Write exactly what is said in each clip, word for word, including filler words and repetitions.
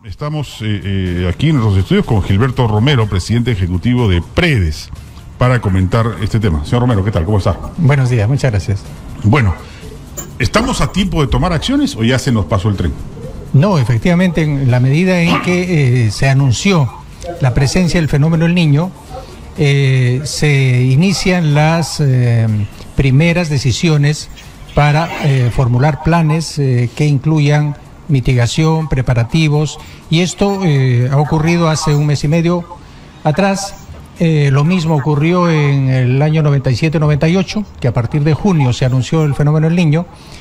Estamos eh, eh, aquí en los estudios con Gilberto Romero, presidente ejecutivo de Predes, para comentar este tema. Señor Romero, ¿qué tal? ¿Cómo está? Buenos días, muchas gracias. Bueno, ¿estamos a tiempo de tomar acciones o ya se nos pasó el tren? No, efectivamente, en la medida en que eh, se anunció la presencia del fenómeno El Niño, eh, se inician las eh, primeras decisiones para eh, formular planes eh, que incluyan mitigación, preparativos, y esto eh, ha ocurrido hace un mes y medio atrás. Eh, lo mismo ocurrió en el año noventa y siete noventa y ocho, que a partir de junio se anunció el fenómeno El Niño,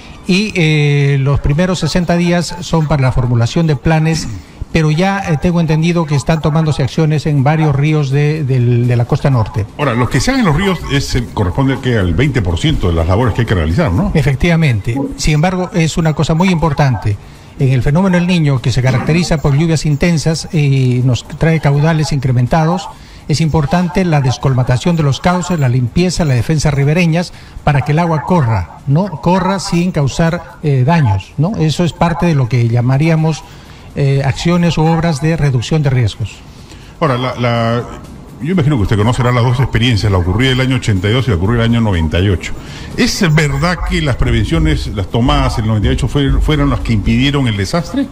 y eh, los primeros sesenta días son para la formulación de planes, pero ya eh, tengo entendido que están tomándose acciones en varios ríos de, de, de la costa norte. Ahora, los que se hagan en los ríos es, corresponde que al veinte por ciento de las labores que hay que realizar, ¿no? Efectivamente. Sin embargo, es una cosa muy importante. En el fenómeno El Niño, que se caracteriza por lluvias intensas y nos trae caudales incrementados, es importante la descolmatación de los cauces, la limpieza, la defensa ribereñas, para que el agua corra, ¿no? Corra sin causar eh, daños, ¿no? Eso es parte de lo que llamaríamos eh, acciones u obras de reducción de riesgos. Ahora, la, la, yo imagino que usted conocerá las dos experiencias, la ocurrida el año ochenta y dos y la ocurrida el año noventa y ocho. ¿Es verdad que las prevenciones, las tomadas en el noventa y ocho fue, fueron las que impidieron el desastre?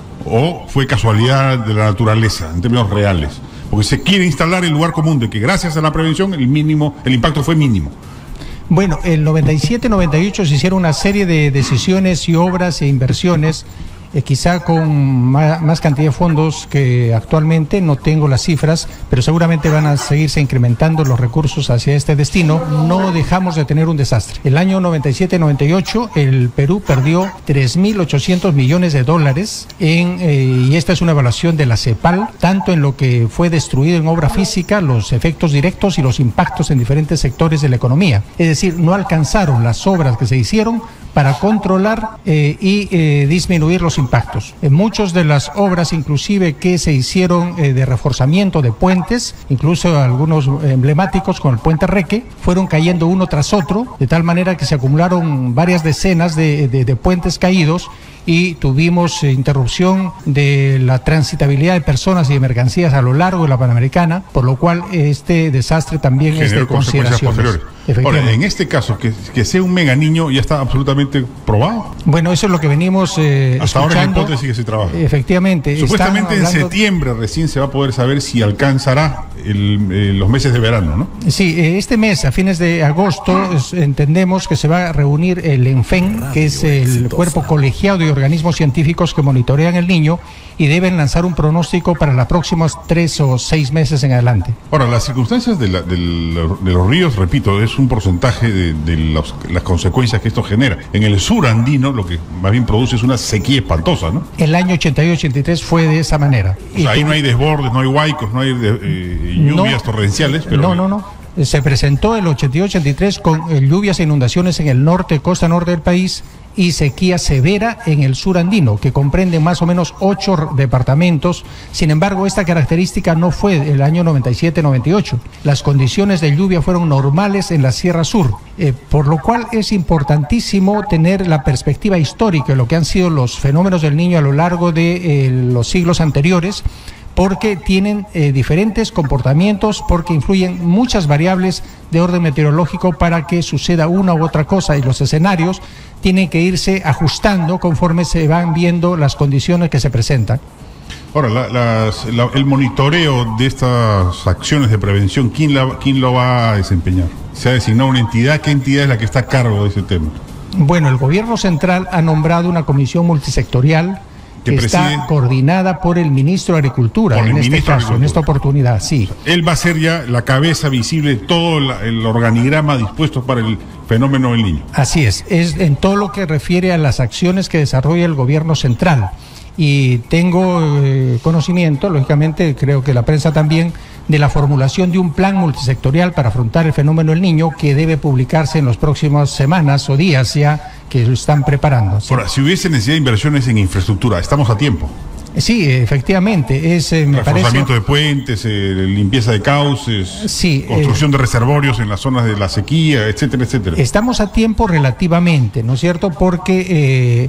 ¿O fue casualidad de la naturaleza, en términos reales? Porque se quiere instalar el lugar común de que gracias a la prevención el mínimo, el impacto fue mínimo. Bueno, el noventa y siete noventa y ocho se hicieron una serie de decisiones y obras e inversiones, eh, quizá con más, más cantidad de fondos que actualmente, no tengo las cifras, pero seguramente van a seguirse incrementando los recursos hacia este destino. No dejamos de tener un desastre. El año noventa y siete noventa y ocho el Perú perdió tres mil ochocientos millones de dólares en, eh, y esta es una evaluación de la CEPAL, tanto en lo que fue destruido en obra física, los efectos directos y los impactos en diferentes sectores de la economía. Es decir, no alcanzaron las obras que se hicieron para controlar eh, y eh, disminuir los impactos. En muchas de las obras, inclusive que se hicieron eh, de reforzamiento de puentes, incluso algunos emblemáticos con el puente Reque, fueron cayendo uno tras otro, de tal manera que se acumularon varias decenas de, de, de puentes caídos, y tuvimos eh, interrupción de la transitabilidad de personas y de mercancías a lo largo de la Panamericana, por lo cual este desastre también generó es de consideración. Ahora, en este caso, que, que sea un mega niño ya está absolutamente probado. Bueno, eso es lo que venimos eh, hasta escuchando. Ahora en la hipótesis que se trabaja. Efectivamente. Supuestamente en septiembre recién se va a poder saber si alcanzará el, eh, los meses de verano, ¿no? Sí, este mes, a fines de agosto, es, entendemos que se va a reunir el ENFEN, que es el cuerpo colegiado de organismos científicos que monitorean el niño, y deben lanzar un pronóstico para los próximos tres o seis meses en adelante. Ahora, las circunstancias de, la, de, la, de los ríos, repito, es un porcentaje de, de los, las consecuencias que esto genera. En el sur andino lo que más bien produce es una sequía espantosa, ¿no? El año ochenta y dos ochenta y tres fue de esa manera. O sea, ahí no hay desbordes, no hay huaicos, no hay eh, lluvias no, torrenciales. Pero no, no, no. Se presentó el ochenta y dos ochenta y tres con eh, lluvias e inundaciones en el norte, costa norte del país, y sequía severa en el sur andino, que comprende más o menos ocho departamentos. Sin embargo, esta característica no fue el año noventa y siete noventa y ocho. Las condiciones de lluvia fueron normales en la Sierra Sur, eh, por lo cual es importantísimo tener la perspectiva histórica de lo que han sido los fenómenos del Niño a lo largo de eh, los siglos anteriores, porque tienen eh, diferentes comportamientos, porque influyen muchas variables de orden meteorológico para que suceda una u otra cosa, y los escenarios tienen que irse ajustando conforme se van viendo las condiciones que se presentan. Ahora, la, las, la, el monitoreo de estas acciones de prevención, ¿quién, la, ¿quién lo va a desempeñar? ¿Se ha designado una entidad? ¿Qué entidad es la que está a cargo de ese tema? Bueno, el gobierno central ha nombrado una comisión multisectorial que está coordinada por el ministro de Agricultura, en este caso, en esta oportunidad, sí. Él va a ser ya la cabeza visible de todo la, el organigrama dispuesto para el fenómeno del Niño. Así es, es en todo lo que refiere a las acciones que desarrolla el gobierno central. Y tengo eh, conocimiento, lógicamente, creo que la prensa también, de la formulación de un plan multisectorial para afrontar el fenómeno del Niño, que debe publicarse en las próximas semanas o días ya, que lo están preparando. ¿Sí? Ahora, si hubiese necesidad de inversiones en infraestructura, ¿estamos a tiempo? Sí, efectivamente. Es, eh, me Reforzamiento parece... de puentes, eh, limpieza de cauces, sí, construcción eh... de reservorios en las zonas de la sequía, etcétera, etcétera. Estamos a tiempo relativamente, ¿no es cierto? Porque... Eh,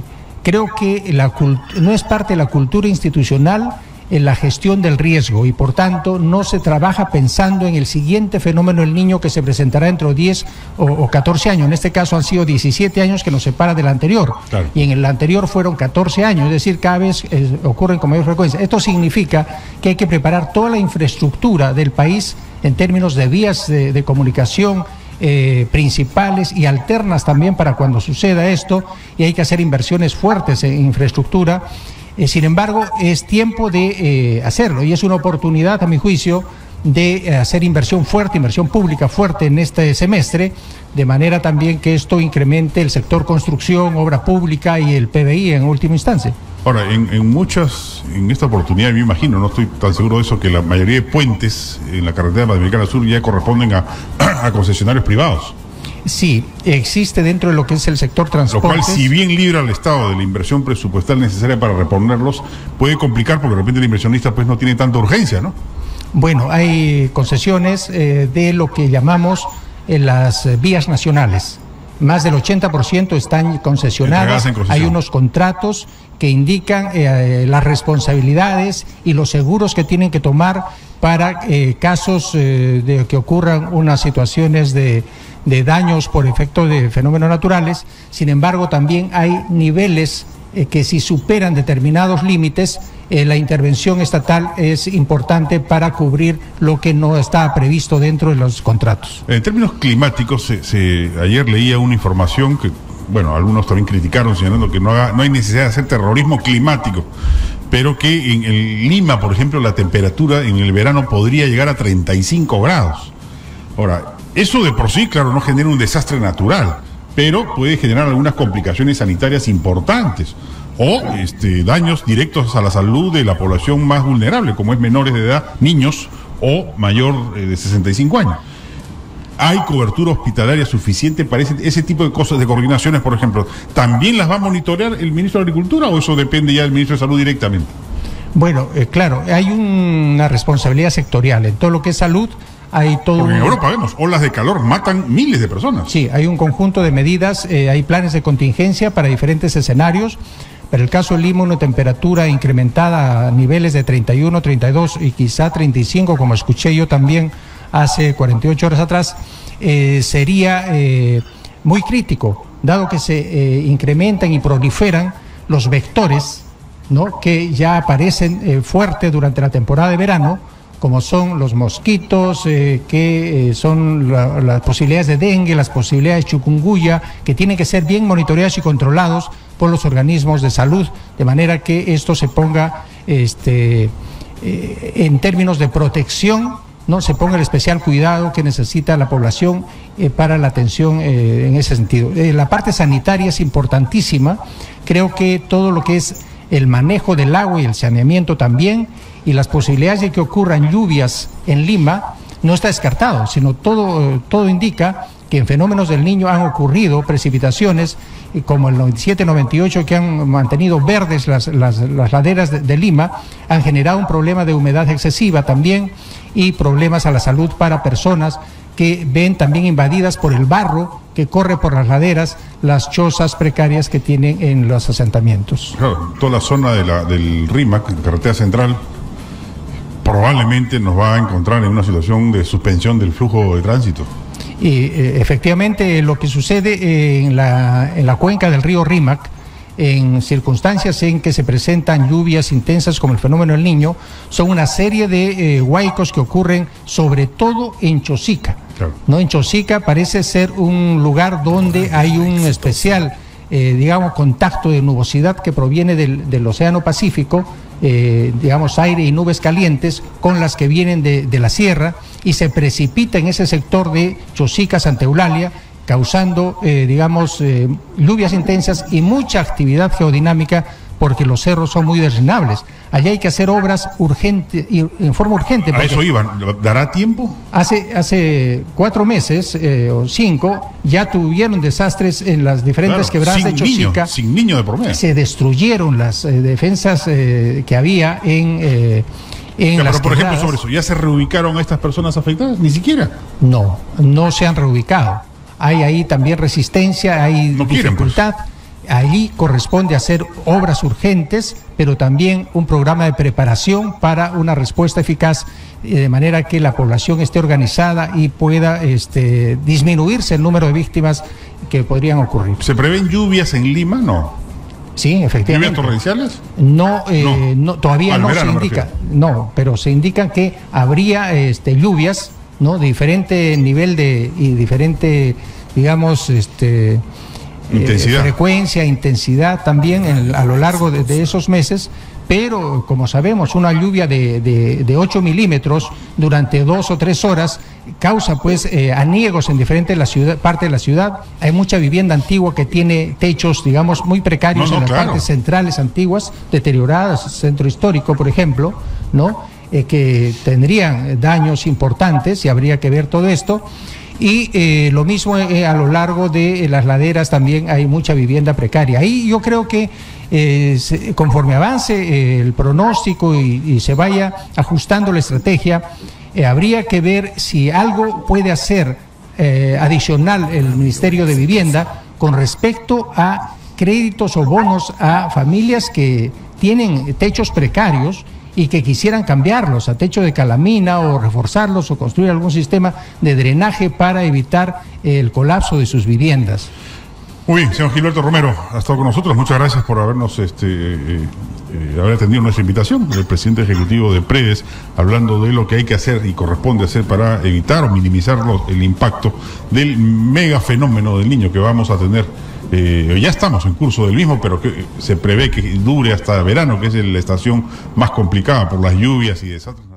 creo que la no es parte de la cultura institucional en la gestión del riesgo y por tanto no se trabaja pensando en el siguiente fenómeno del niño que se presentará dentro de diez o, o catorce años. En este caso han sido diecisiete años que nos separa del anterior, claro. Y en el anterior fueron catorce años, es decir, cada vez eh, ocurren con mayor frecuencia. Esto significa que hay que preparar toda la infraestructura del país en términos de vías de, de comunicación eh, principales y alternas también para cuando suceda esto, y hay que hacer inversiones fuertes en infraestructura. Eh, sin embargo, es tiempo de eh, hacerlo y es una oportunidad, a mi juicio, de eh, hacer inversión fuerte, inversión pública fuerte en este semestre, de manera también que esto incremente el sector construcción, obra pública y el P B I en última instancia. Ahora, en, en muchas, en esta oportunidad me imagino, no estoy tan seguro de eso, que la mayoría de puentes en la carretera Panamericana Sur ya corresponden a, a concesionarios privados. Sí, existe dentro de lo que es el sector transporte. Lo cual, si bien libra al Estado de la inversión presupuestal necesaria para reponerlos, puede complicar porque de repente el inversionista pues no tiene tanta urgencia, ¿no? Bueno, hay concesiones eh, de lo que llamamos eh, las eh, vías nacionales. Más del ochenta por ciento están concesionadas. Hay unos contratos que indican eh, las responsabilidades y los seguros que tienen que tomar para eh, casos eh, de que ocurran unas situaciones de, de daños por efecto de fenómenos naturales. Sin embargo, también hay niveles eh, que si superan determinados límites, eh, la intervención estatal es importante para cubrir lo que no está previsto dentro de los contratos. En términos climáticos, se, se, ayer leía una información que, bueno, algunos también criticaron señalando que no, haga, no hay necesidad de hacer terrorismo climático, pero que en, en Lima, por ejemplo, la temperatura en el verano podría llegar a treinta y cinco grados. Ahora, eso de por sí, claro, no genera un desastre natural, pero puede generar algunas complicaciones sanitarias importantes o este, daños directos a la salud de la población más vulnerable, como es menores de edad, niños o mayor eh, de sesenta y cinco años. ¿Hay cobertura hospitalaria suficiente para ese, ese tipo de cosas, de coordinaciones, por ejemplo? ¿También las va a monitorear el ministro de Agricultura o eso depende ya del ministro de Salud directamente? Bueno, eh, claro, hay una responsabilidad sectorial. En todo lo que es salud hay todo... Porque en un... Europa vemos, olas de calor matan miles de personas. Sí, hay un conjunto de medidas, eh, hay planes de contingencia para diferentes escenarios. Para el caso de Lima, una temperatura incrementada a niveles de treinta y uno, treinta y dos y quizá treinta y cinco, como escuché yo también hace cuarenta y ocho horas atrás, eh, sería eh, muy crítico, dado que se eh, incrementan y proliferan los vectores, ¿no?, que ya aparecen eh, fuertes durante la temporada de verano, como son los mosquitos, eh, que eh, son la, las posibilidades de dengue, las posibilidades de chikungunya, que tienen que ser bien monitoreados y controlados por los organismos de salud, de manera que esto se ponga este, eh, en términos de protección, no se ponga el especial cuidado que necesita la población eh, para la atención eh, en ese sentido. Eh, la parte sanitaria es importantísima. Creo que todo lo que es el manejo del agua y el saneamiento también, y las posibilidades de que ocurran lluvias en Lima no está descartado, sino todo, todo indica que en fenómenos del Niño han ocurrido precipitaciones como el noventa y siete noventa y ocho que han mantenido verdes las, las, las laderas de, de Lima, han generado un problema de humedad excesiva también y problemas a la salud para personas que ven también invadidas por el barro que corre por las laderas, las chozas precarias que tienen en los asentamientos. Claro, toda la zona de la, del Rímac, la carretera central, probablemente nos va a encontrar en una situación de suspensión del flujo de tránsito. Y eh, efectivamente lo que sucede eh, en, la, en la cuenca del río Rímac, en circunstancias en que se presentan lluvias intensas como el fenómeno del Niño, son una serie de eh, huaicos que ocurren sobre todo en Chosica. Claro. ¿No? En Chosica parece ser un lugar donde hay un especial, eh, digamos, contacto de nubosidad que proviene del, del Océano Pacífico, eh, digamos, aire y nubes calientes con las que vienen de, de la sierra y se precipita en ese sector de Chosica, Santa Eulalia, causando, eh, digamos, eh, lluvias intensas y mucha actividad geodinámica porque los cerros son muy drenables. Allá hay que hacer obras urgentes y en forma urgente. A eso iban. ¿Dará tiempo? Hace, hace cuatro meses eh, o cinco ya tuvieron desastres en las diferentes claro, quebradas de Chosica. Niño, sin niño de por medio. Se destruyeron las eh, defensas eh, que había en... Eh, En ya, las pero por quebradas. ejemplo, sobre eso, ¿ya se reubicaron a estas personas afectadas? Ni siquiera. No, no se han reubicado. Hay ahí también resistencia, hay no dificultad. Quieren, pues. Allí corresponde hacer obras urgentes, pero también un programa de preparación para una respuesta eficaz, eh, de manera que la población esté organizada y pueda este, disminuirse el número de víctimas que podrían ocurrir. ¿Se prevén lluvias en Lima? No. Sí, efectivamente. ¿Lluvias torrenciales? No, eh, no. no todavía no verano, se indica. No, pero se indican que habría este, lluvias, ¿no? De diferente nivel de y diferente, digamos, este. Intensidad. Eh, frecuencia, intensidad también en, a lo largo de, de esos meses, pero como sabemos, una lluvia de, de, de ocho milímetros durante dos o tres horas causa pues eh, aniegos en diferentes la ciudad, parte de la ciudad. Hay mucha vivienda antigua que tiene techos, digamos, muy precarios no, no, en las claro. partes centrales antiguas, deterioradas, centro histórico, por ejemplo, ¿no? Eh, que tendrían daños importantes y habría que ver todo esto. Y eh, lo mismo eh, a lo largo de eh, las laderas también hay mucha vivienda precaria. Ahí yo creo que eh, se, conforme avance eh, el pronóstico y, y se vaya ajustando la estrategia, eh, habría que ver si algo puede hacer eh, adicional el Ministerio de Vivienda con respecto a créditos o bonos a familias que tienen techos precarios y que quisieran cambiarlos a techo de calamina o reforzarlos o construir algún sistema de drenaje para evitar el colapso de sus viviendas. Muy bien, señor Gilberto Romero, ha estado con nosotros. Muchas gracias por habernos este, eh, eh, haber atendido nuestra invitación. El presidente ejecutivo de Predes, hablando de lo que hay que hacer y corresponde hacer para evitar o minimizar los, el impacto del mega fenómeno del Niño que vamos a tener. Eh, ya estamos en curso del mismo, pero que se prevé que dure hasta verano, que es la estación más complicada por las lluvias y desastres.